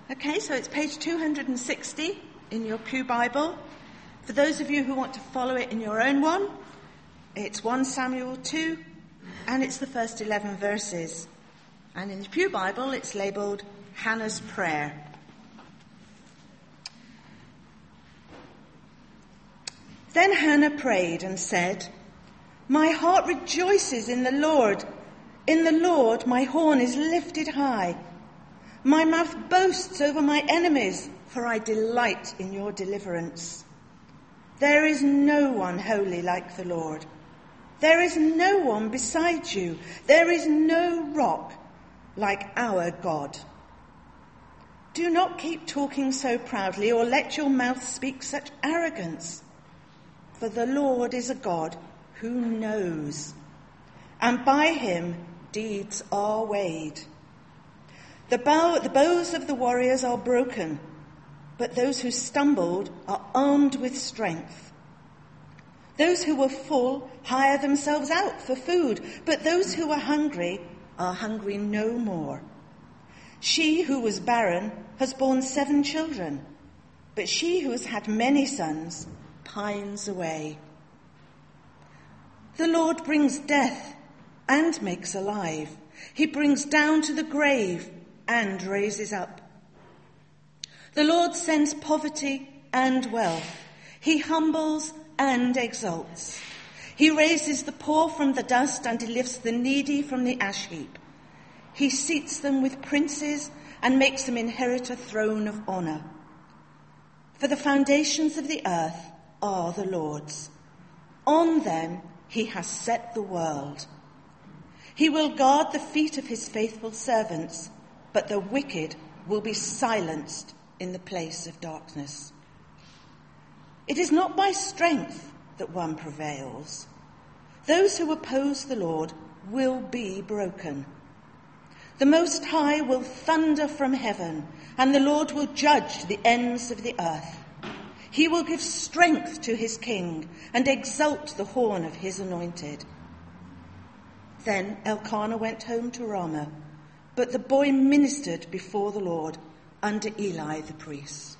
Okay, so it's page 260 in your Pew Bible. For those of you who want to follow it in your own one, it's 1 Samuel 2, and it's the first 11 verses. And in the Pew Bible, it's labelled Hannah's Prayer. Then Hannah prayed and said, "My heart rejoices in the Lord. In the Lord my horn is lifted high. My mouth boasts over my enemies, for I delight in your deliverance. There is no one holy like the Lord. There is no one beside you. There is no rock like our God. Do not keep talking so proudly, or let your mouth speak such arrogance. For the Lord is a God who knows, and by him deeds are weighed. The bows of the warriors are broken, but those who stumbled are armed with strength. Those who were full hire themselves out for food, but those who are hungry no more. She who was barren has borne 7 children, but she who has had many sons pines away. The Lord brings death and makes alive. He brings down to the grave and raises up. The Lord sends poverty and wealth. He humbles and exalts. He raises the poor from the dust and he lifts the needy from the ash heap. He seats them with princes and makes them inherit a throne of honour. For the foundations of the earth are the Lord's. On them he has set the world. He will guard the feet of his faithful servants, but the wicked will be silenced in the place of darkness. It is not by strength that one prevails. Those who oppose the Lord will be broken. The Most High will thunder from heaven, and the Lord will judge the ends of the earth. He will give strength to his king and exalt the horn of his anointed." Then Elkanah went home to Ramah, but the boy ministered before the Lord under Eli the priest.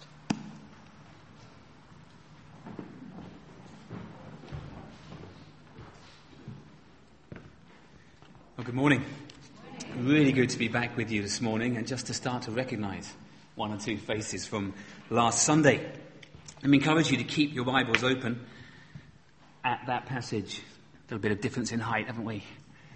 Well, good morning. Really good to be back with you this morning, and just to start to recognise 1 or 2 faces from last Sunday. Let me encourage you to keep your Bibles open at that passage. A little bit of difference in height, haven't we?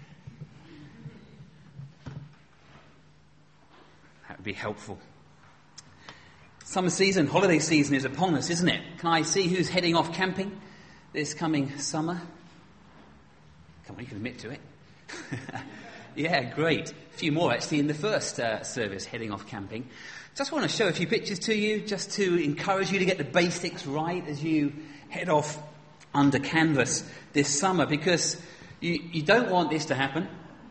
That would be helpful. Summer season, holiday season is upon us, isn't it? Can I see who's heading off camping this coming summer? Come on, you can admit to it. Yeah, great. A few more actually in the first service heading off camping. Just want to show a few pictures to you, just to encourage you to get the basics right as you head off under canvas this summer, because you don't want this to happen,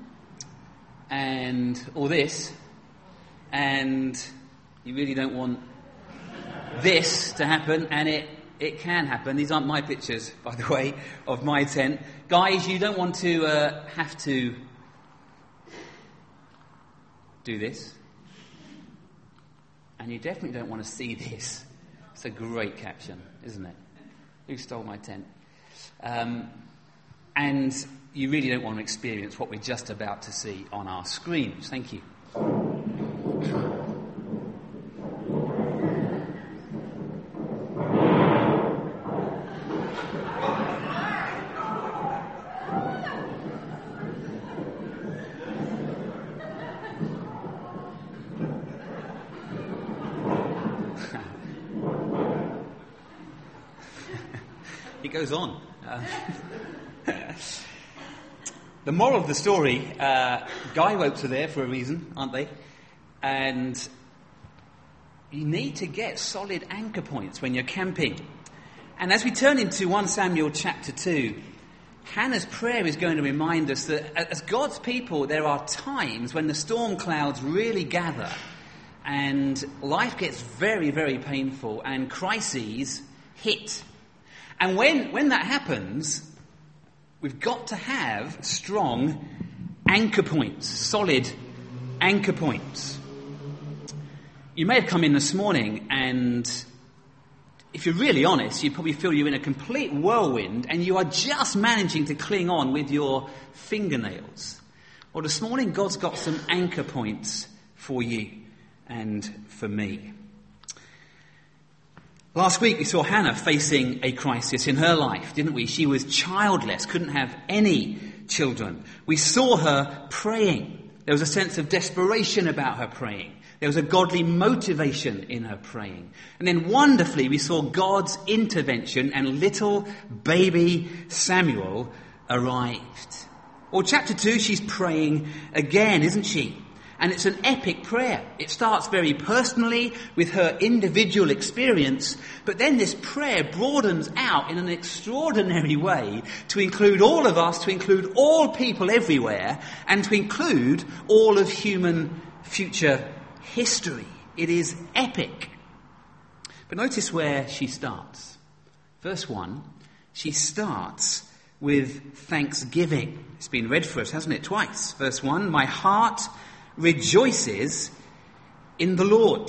or this, and you really don't want this to happen, and it can happen. These aren't my pictures, by the way, of my tent. Guys, you don't want to have to do this. And you definitely don't want to see this. It's a great caption, isn't it? Who stole my tent? And you really don't want to experience what we're just about to see on our screens. Thank you. Goes on. The moral of the story, guy ropes are there for a reason, aren't they? And you need to get solid anchor points when you're camping. And as we turn into 1 Samuel chapter 2, Hannah's prayer is going to remind us that as God's people, there are times when the storm clouds really gather and life gets very, very painful and crises hit. And when that happens, we've got to have strong anchor points, solid anchor points. You may have come in this morning and if you're really honest, you probably feel you're in a complete whirlwind and you are just managing to cling on with your fingernails. Well, this morning God's got some anchor points for you and for me. Last week we saw Hannah facing a crisis in her life, didn't we? She was childless, couldn't have any children. We saw her praying. There was a sense of desperation about her praying. There was a godly motivation in her praying. And then wonderfully we saw God's intervention and little baby Samuel arrived. Well, chapter 2, she's praying again, isn't she? And it's an epic prayer. It starts very personally with her individual experience, but then this prayer broadens out in an extraordinary way to include all of us, to include all people everywhere, and to include all of human future history. It is epic. But notice where she starts. Verse 1, she starts with thanksgiving. It's been read for us, hasn't it? Twice. Verse 1, my heart rejoices in the Lord.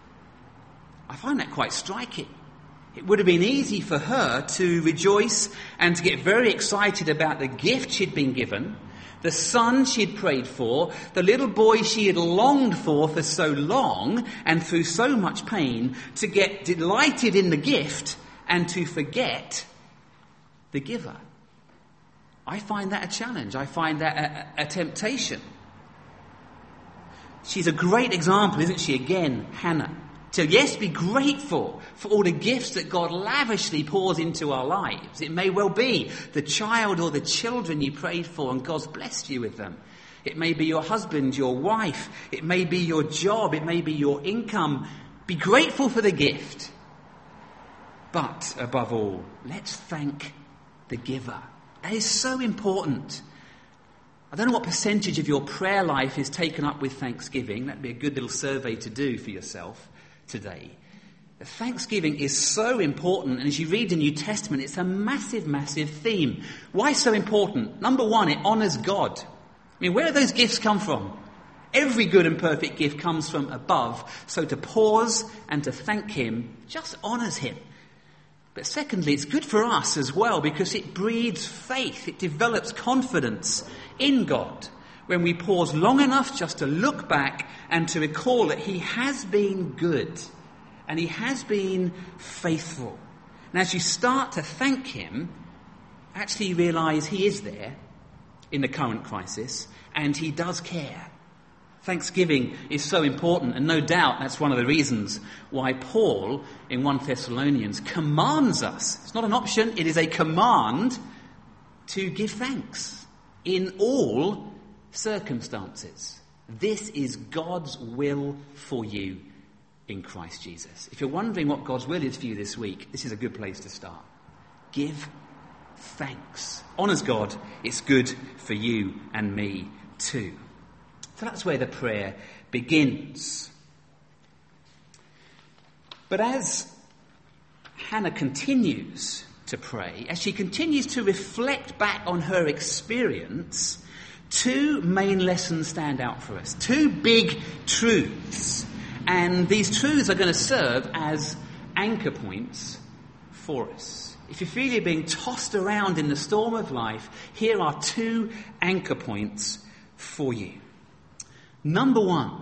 I find that quite striking. It would have been easy for her to rejoice and to get very excited about the gift she'd been given, the son she'd prayed for, the little boy she had longed for so long and through so much pain, to get delighted in the gift and to forget the giver. I find that a challenge. I find that a temptation. She's a great example, isn't she? Again, Hannah. So yes, be grateful for all the gifts that God lavishly pours into our lives. It may well be the child or the children you prayed for and God's blessed you with them. It may be your husband, your wife. It may be your job. It may be your income. Be grateful for the gift. But above all, let's thank the giver. That is so important. I don't know what percentage of your prayer life is taken up with thanksgiving. That'd be a good little survey to do for yourself today. Thanksgiving is so important, and as you read the New Testament, it's a massive, massive theme. Why so important? Number one, it honours God. I mean, where do those gifts come from? Every good and perfect gift comes from above, so to pause and to thank him just honours him. But secondly, it's good for us as well because it breeds faith. It develops confidence in God when we pause long enough just to look back and to recall that he has been good and he has been faithful. And as you start to thank him, actually you realise he is there in the current crisis and he does care. Thanksgiving is so important, and no doubt that's one of the reasons why Paul in 1 Thessalonians commands us, it's not an option, it is a command, to give thanks in all circumstances. This is God's will for you in Christ Jesus. If you're wondering what God's will is for you this week, this is a good place to start. Give thanks. Honours God, it's good for you and me too. So that's where the prayer begins. But as Hannah continues to pray, as she continues to reflect back on her experience, two main lessons stand out for us. Two big truths. And these truths are going to serve as anchor points for us. If you feel you're being tossed around in the storm of life, here are two anchor points for you. Number one,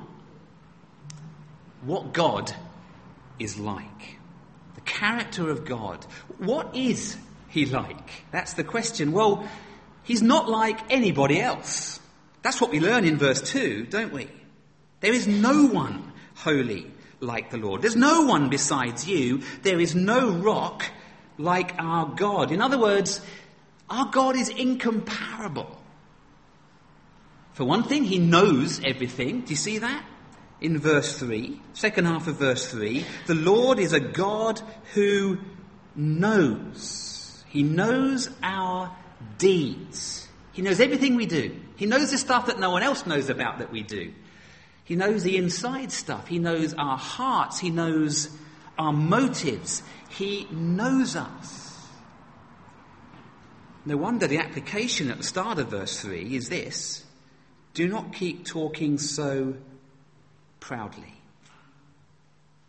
what God is like. The character of God. What is he like? That's the question. Well, he's not like anybody else. That's what we learn in verse 2, don't we? There is no one holy like the Lord. There's no one besides you. There is no rock like our God. In other words, our God is incomparable. For one thing, he knows everything. Do you see that? In verse 3, second half of verse 3, the Lord is a God who knows. He knows our deeds. He knows everything we do. He knows the stuff that no one else knows about that we do. He knows the inside stuff. He knows our hearts. He knows our motives. He knows us. No wonder the application at the start of verse 3 is this. Do not keep talking so proudly.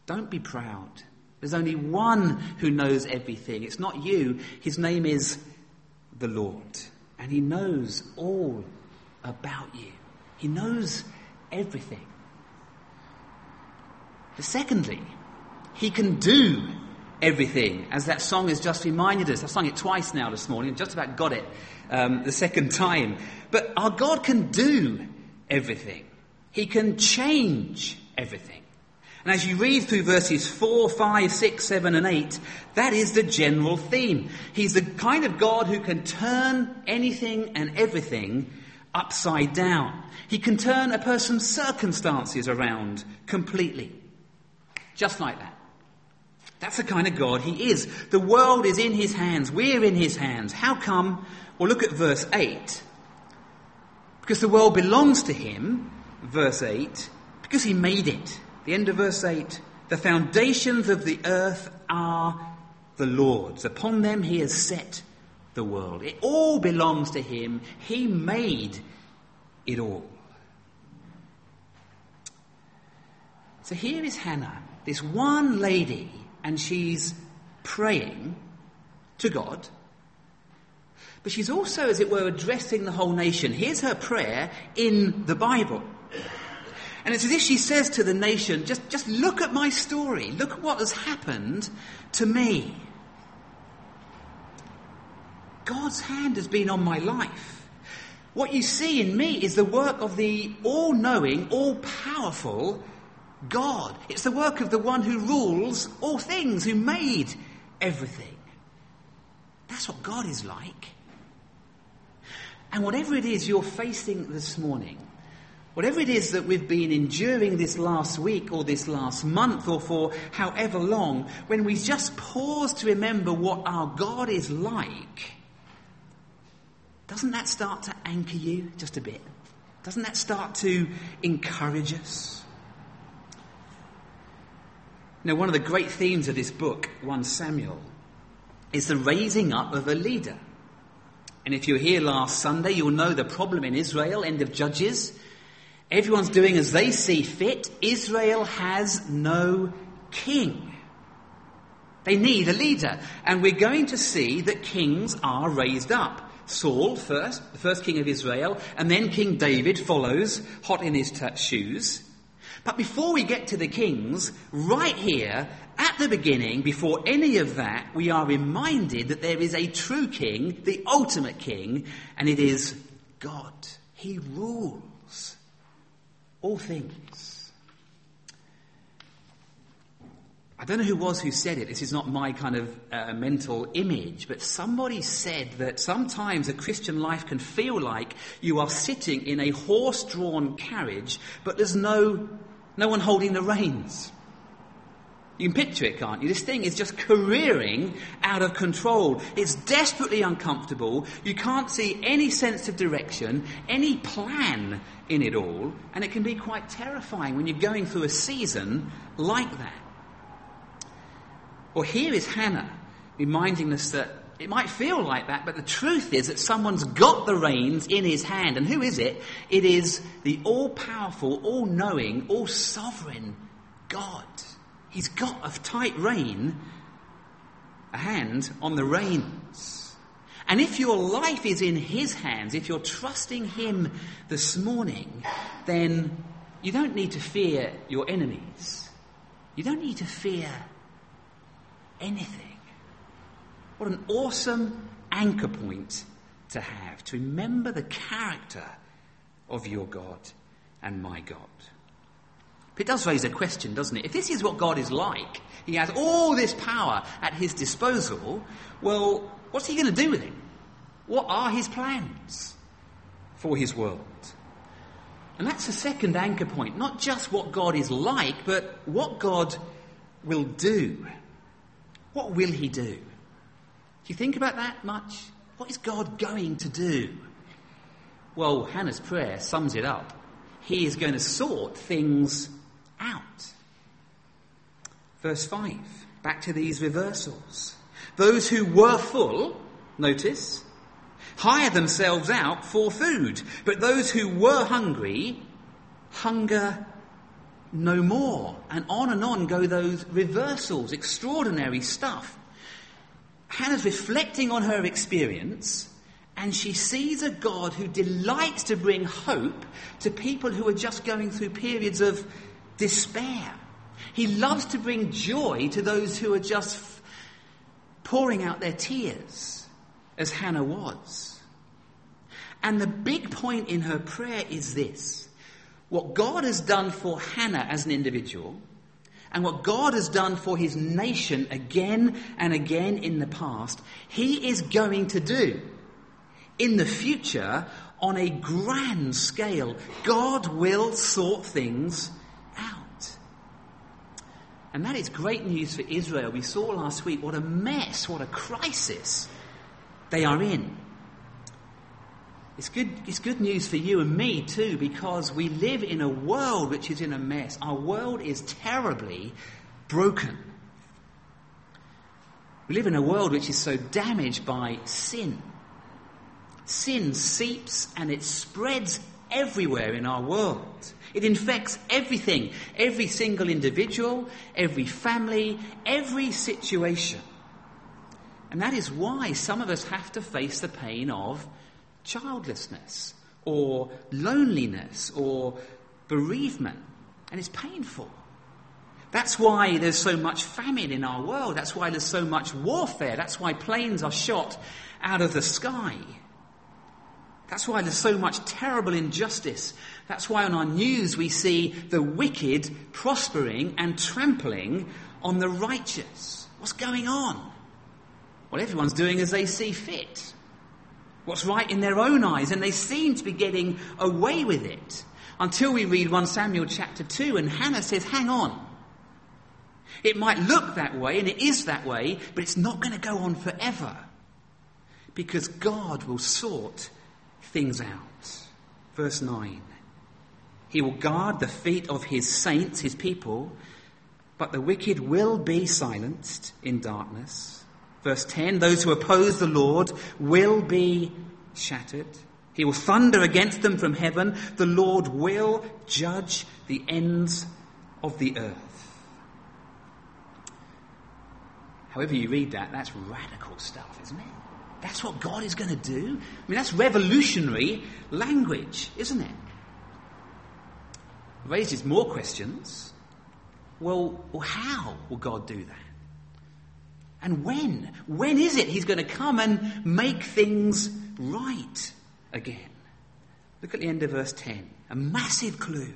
Don't be proud. There's only one who knows everything. It's not you. His name is the Lord. And he knows all about you. He knows everything. But secondly, he can do everything, as that song has just reminded us. I've sung it twice now this morning and just about got it the second time. But our God can do everything. He can change everything. And as you read through verses 4, 5, 6, 7 and 8, that is the general theme. He's the kind of God who can turn anything and everything upside down. He can turn a person's circumstances around completely. Just like that. That's the kind of God he is. The world is in his hands. We're in his hands. How come? Well, look at verse 8. Because the world belongs to him, verse 8, because he made it. The end of verse 8, the foundations of the earth are the Lord's. Upon them he has set the world. It all belongs to him. He made it all. So here is Hannah, this one lady, and she's praying to God. But she's also, as it were, addressing the whole nation. Here's her prayer in the Bible. And it's as if she says to the nation, just look at my story. Look at what has happened to me. God's hand has been on my life. What you see in me is the work of the all-knowing, all-powerful God. It's the work of the one who rules all things, who made everything. That's what God is like. And whatever it is you're facing this morning, whatever it is that we've been enduring this last week or this last month or for however long, when we just pause to remember what our God is like, doesn't that start to anchor you just a bit? Doesn't that start to encourage us? You know, one of the great themes of this book, 1 Samuel, is the raising up of a leader. And if you were here last Sunday, you'll know the problem in Israel, end of Judges. Everyone's doing as they see fit. Israel has no king. They need a leader. And we're going to see that kings are raised up. Saul first, the first king of Israel, and then King David follows, hot in his shoes. But before we get to the kings, right here, at the beginning, before any of that, we are reminded that there is a true king, the ultimate king, and it is God. He rules all things. I don't know who said it. This is not my kind of mental image, but somebody said that sometimes a Christian life can feel like you are sitting in a horse-drawn carriage, but there's no one holding the reins. You can picture it, can't you? This thing is just careering out of control. It's desperately uncomfortable. You can't see any sense of direction, any plan in it all, and it can be quite terrifying when you're going through a season like that. Well, here is Hannah reminding us that it might feel like that, but the truth is that someone's got the reins in his hand. And who is it? It is the all-powerful, all-knowing, all-sovereign God. He's got a tight rein, a hand on the reins. And if your life is in his hands, if you're trusting him this morning, then you don't need to fear your enemies. You don't need to fear anything. What an awesome anchor point to have, to remember the character of your God and my God. But it does raise a question, doesn't it? If this is what God is like, he has all this power at his disposal, well, what's he going to do with it? What are his plans for his world? And that's the second anchor point. Not just what God is like, but what God will do. What will he do? Do you think about that much? What is God going to do? Well, Hannah's prayer sums it up. He is going to sort things out. Verse 5, back to these reversals. Those who were full, notice, hire themselves out for food. But those who were hungry, hunger no more. And on go those reversals, extraordinary stuff. Hannah's reflecting on her experience, and she sees a God who delights to bring hope to people who are just going through periods of despair. He loves to bring joy to those who are just pouring out their tears, as Hannah was. And the big point in her prayer is this: what God has done for Hannah as an individual, and what God has done for his nation again and again in the past, he is going to do in the future on a grand scale. God will sort things out. And that is great news for Israel. We saw last week what a mess, what a crisis they are in. It's good news for you and me too, because we live in a world which is in a mess. Our world is terribly broken. We live in a world which is so damaged by sin. Sin seeps and it spreads everywhere in our world. It infects everything, every single individual, every family, every situation. And that is why some of us have to face the pain of childlessness or loneliness or bereavement. And it's painful. That's why there's so much famine in our world. That's why there's so much warfare. That's why planes are shot out of the sky. That's why there's so much terrible injustice. That's why on our news we see the wicked prospering and trampling on the righteous. What's going on? Well, everyone's doing as they see fit. What's right in their own eyes, and they seem to be getting away with it. Until we read 1 Samuel chapter 2, and Hannah says, hang on. It might look that way, and it is that way, but it's not going to go on forever. Because God will sort things out. Verse 9. He will guard the feet of his saints, his people, but the wicked will be silenced in darkness. Verse 10, those who oppose the Lord will be shattered. He will thunder against them from heaven. The Lord will judge the ends of the earth. However you read that, that's radical stuff, isn't it? That's what God is going to do. I mean, that's revolutionary language, isn't it? It raises more questions. Well, how will God do that? And when? When is it he's going to come and make things right again? Look at the end of verse 10. A massive clue.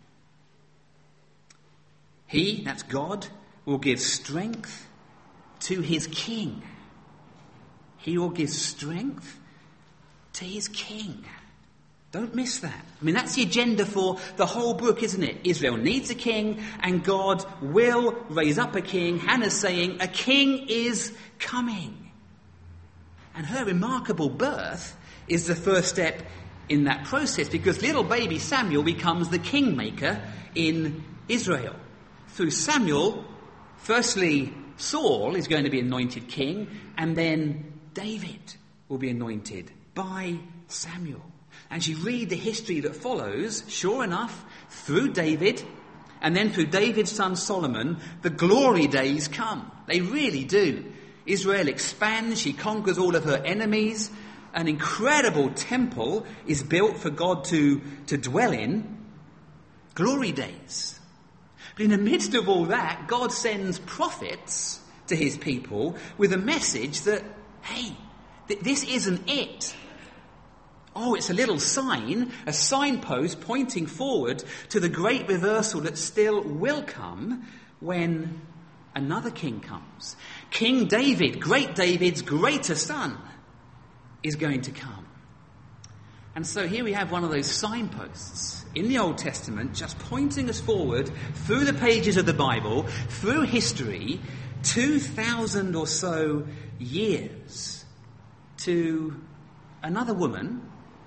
He, that's God, will give strength to his king. He will give strength to his king. Don't miss that. I mean, that's the agenda for the whole book, isn't it? Israel needs a king, and God will raise up a king. Hannah's saying, a king is coming. And her remarkable birth is the first step in that process, because little baby Samuel becomes the kingmaker in Israel. Through Samuel, firstly, Saul is going to be anointed king, and then David will be anointed by Samuel. As you read the history that follows, sure enough, through David, and then through David's son Solomon, the glory days come. They really do. Israel expands, she conquers all of her enemies, an incredible temple is built for God to dwell in. Glory days. But in the midst of all that, God sends prophets to his people with a message that, hey, this isn't it. Oh, it's a little sign, a signpost pointing forward to the great reversal that still will come when another king comes. King David, great David's greater son, is going to come. And so here we have one of those signposts in the Old Testament just pointing us forward through the pages of the Bible, through history, 2,000 or so years to another woman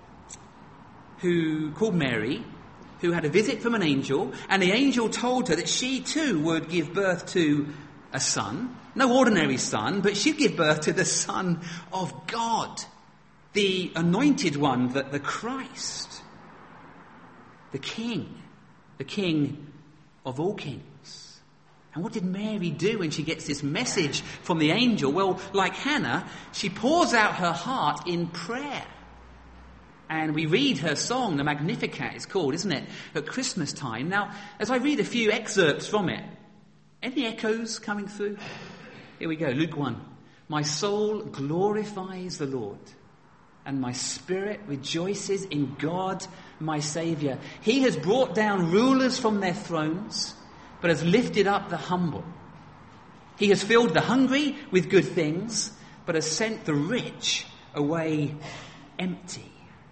called Mary, who had a visit from an angel, and the angel told her that she too would give birth to a son, no ordinary son, but she'd give birth to the Son of God, the anointed one, the Christ, the King of all kings. And what did Mary do when she gets this message from the angel? Well, like Hannah, she pours out her heart in prayer. And we read her song, the Magnificat it's called, isn't it, at Christmas time. Now, as I read a few excerpts from it, any echoes coming through? Here we go, Luke 1. My soul glorifies the Lord, and my spirit rejoices in God, my Saviour. He has brought down rulers from their thrones, but has lifted up the humble. He has filled the hungry with good things, but has sent the rich away empty.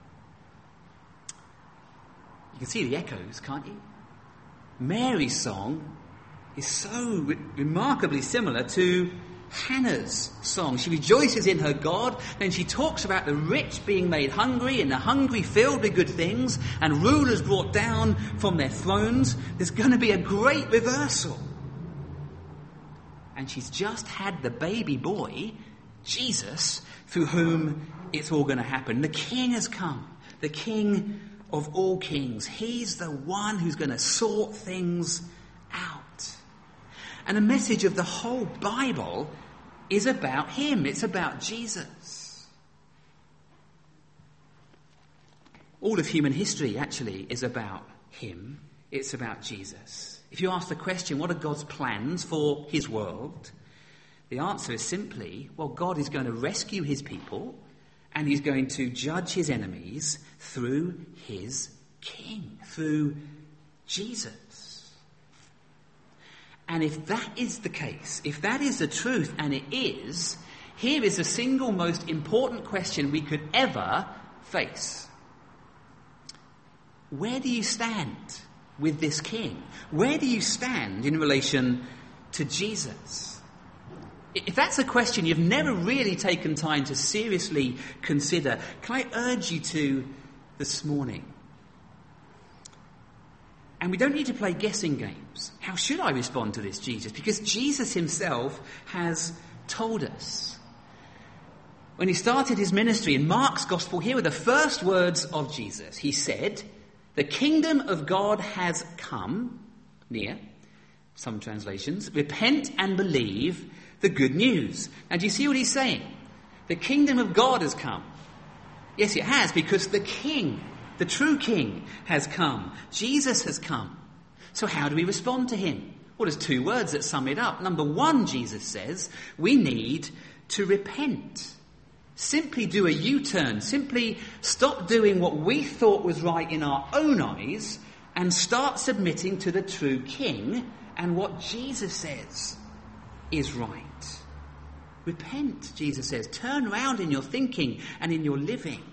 You can see the echoes, can't you? Mary's song is so remarkably similar to Hannah's song. She rejoices in her God, then she talks about the rich being made hungry and the hungry filled with good things and rulers brought down from their thrones. There's going to be a great reversal. And she's just had the baby boy, Jesus, through whom it's all going to happen. The King has come, the King of all kings. He's the one who's going to sort things out. And the message of the whole Bible is about him. It's about Jesus. All of human history actually is about him. It's about Jesus. If you ask the question, what are God's plans for his world? The answer is simply, well, God is going to rescue his people and he's going to judge his enemies through his King, through Jesus. And if that is the case, if that is the truth, and it is, here is the single most important question we could ever face. Where do you stand with this King? Where do you stand in relation to Jesus? If that's a question you've never really taken time to seriously consider, can I urge you to this morning? And we don't need to play guessing games. How should I respond to this Jesus? Because Jesus himself has told us. When he started his ministry in Mark's Gospel, here were the first words of Jesus. He said, "The kingdom of God has come near," some translations, "repent and believe the good news." And do you see what he's saying? The kingdom of God has come. Yes, it has, because the King, the true King, has come. Jesus has come. So how do we respond to him? Well, there's two words that sum it up. Number one, Jesus says, we need to repent. Simply do a U-turn. Simply stop doing what we thought was right in our own eyes and start submitting to the true King and what Jesus says is right. Repent, Jesus says. Turn around in your thinking and in your living.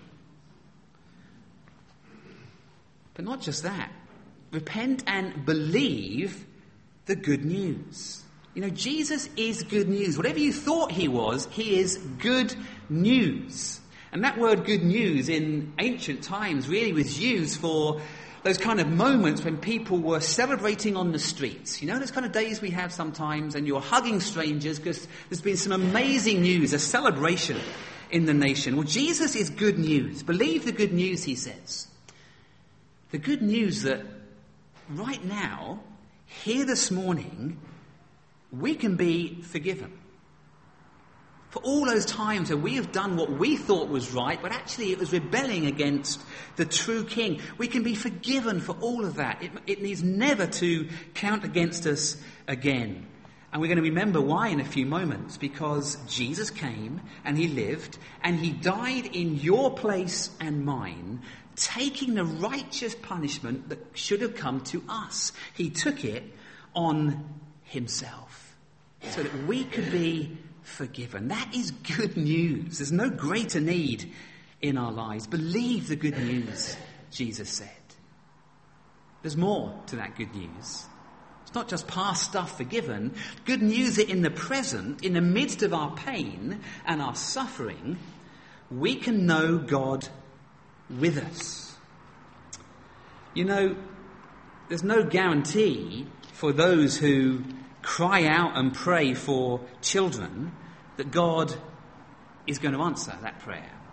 But not just that. Repent and believe the good news. You know, Jesus is good news. Whatever you thought he was, he is good news. And that word good news in ancient times really was used for those kind of moments when people were celebrating on the streets. You know, those kind of days we have sometimes, and you're hugging strangers because there's been some amazing news, a celebration in the nation. Well, Jesus is good news. Believe the good news, he says. The good news that right now, here this morning, we can be forgiven. For all those times where we have done what we thought was right, but actually it was rebelling against the true King. We can be forgiven for all of that. It needs never to count against us again. And we're going to remember why in a few moments. Because Jesus came and he lived and he died in your place and mine, taking the righteous punishment that should have come to us. He took it on himself so that we could be forgiven. That is good news. There's no greater need in our lives. Believe the good news, Jesus said. There's more to that good news. It's not just past stuff forgiven. Good news that in the present, in the midst of our pain and our suffering, we can know God with us. You know, there's no guarantee for those who cry out and pray for children that God is going to answer that prayer.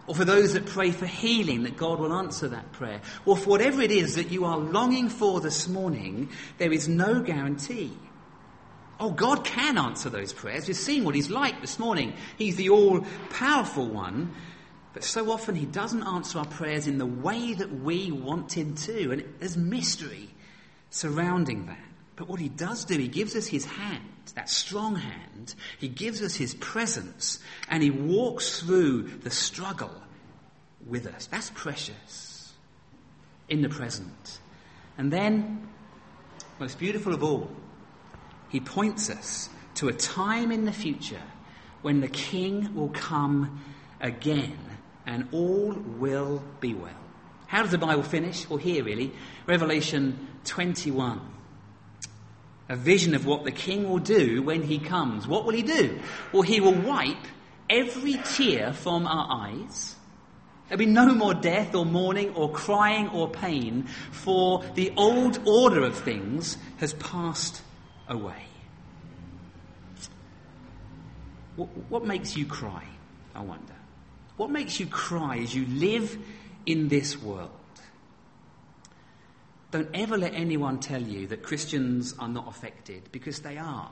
Or for those that pray for healing, that God will answer that prayer. Or for whatever it is that you are longing for this morning, there is no guarantee. Oh, God can answer those prayers. We've seen what he's like this morning. He's the all-powerful one. But so often he doesn't answer our prayers in the way that we want him to. And there's mystery surrounding that. But what he does do, he gives us his hand, that strong hand. He gives us his presence, and he walks through the struggle with us. That's precious in the present. And then, most beautiful of all, he points us to a time in the future when the King will come again and all will be well. How does the Bible finish? Well, here really, Revelation 21. A vision of what the King will do when he comes. What will he do? Well, he will wipe every tear from our eyes. There'll be no more death or mourning or crying or pain, for the old order of things has passed away. What makes you cry, I wonder? What makes you cry as you live in this world? Don't ever let anyone tell you that Christians are not affected, because they are.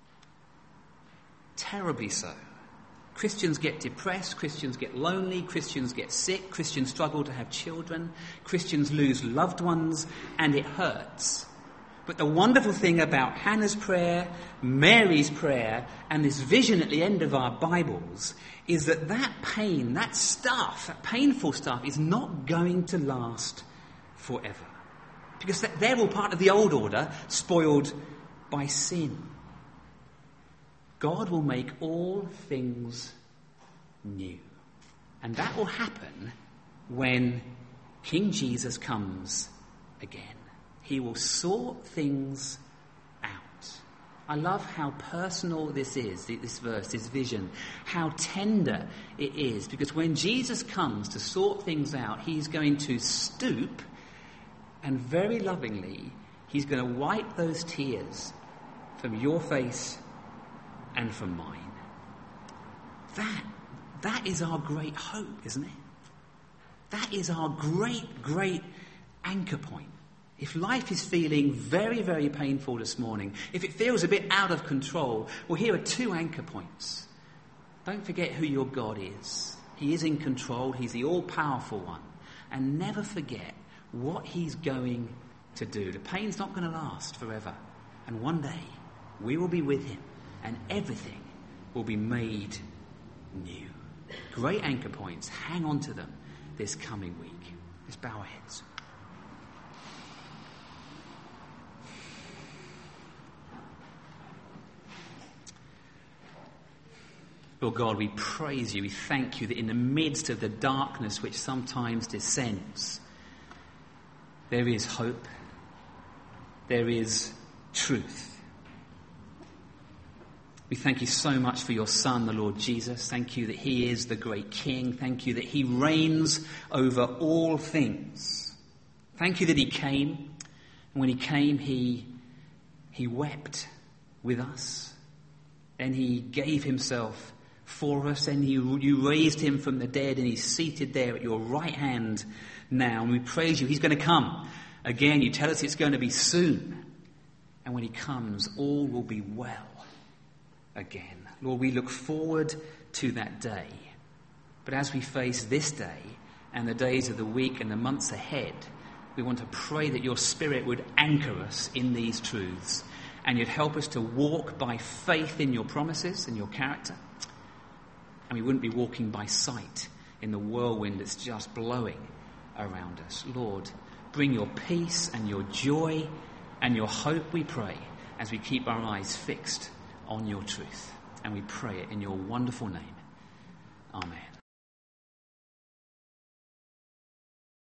Terribly so. Christians get depressed, Christians get lonely, Christians get sick, Christians struggle to have children, Christians lose loved ones, and it hurts. But the wonderful thing about Hannah's prayer, Mary's prayer, and this vision at the end of our Bibles is that that pain, that stuff, that painful stuff, is not going to last forever. Because they're all part of the old order, spoiled by sin. God will make all things new. And that will happen when King Jesus comes again. He will sort things out. I love how personal this is, this verse, this vision, how tender it is. Because when Jesus comes to sort things out, he's going to stoop, and very lovingly, he's going to wipe those tears from your face and from mine. That is our great hope, isn't it? That is our great, great anchor point. If life is feeling very, very painful this morning, if it feels a bit out of control, well, here are two anchor points. Don't forget who your God is. He is in control. He's the all-powerful one. And never forget what he's going to do. The pain's not going to last forever. And one day, we will be with him, and everything will be made new. Great anchor points. Hang on to them this coming week. Let's bow our heads. Lord God, we praise you. We thank you that in the midst of the darkness which sometimes descends, there is hope. There is truth. We thank you so much for your Son, the Lord Jesus. Thank you that he is the great King. Thank you that he reigns over all things. Thank you that he came. And when he came, he wept with us. Then he gave himself for us, and you raised him from the dead, and he's seated there at your right hand now. And we praise you. He's going to come again. You tell us it's going to be soon. And when he comes, all will be well again. Lord, we look forward to that day. But as we face this day and the days of the week and the months ahead, we want to pray that your Spirit would anchor us in these truths, and you'd help us to walk by faith in your promises and your character. And we wouldn't be walking by sight in the whirlwind that's just blowing around us. Lord, bring your peace and your joy and your hope, we pray, as we keep our eyes fixed on your truth. And we pray it in your wonderful name. Amen.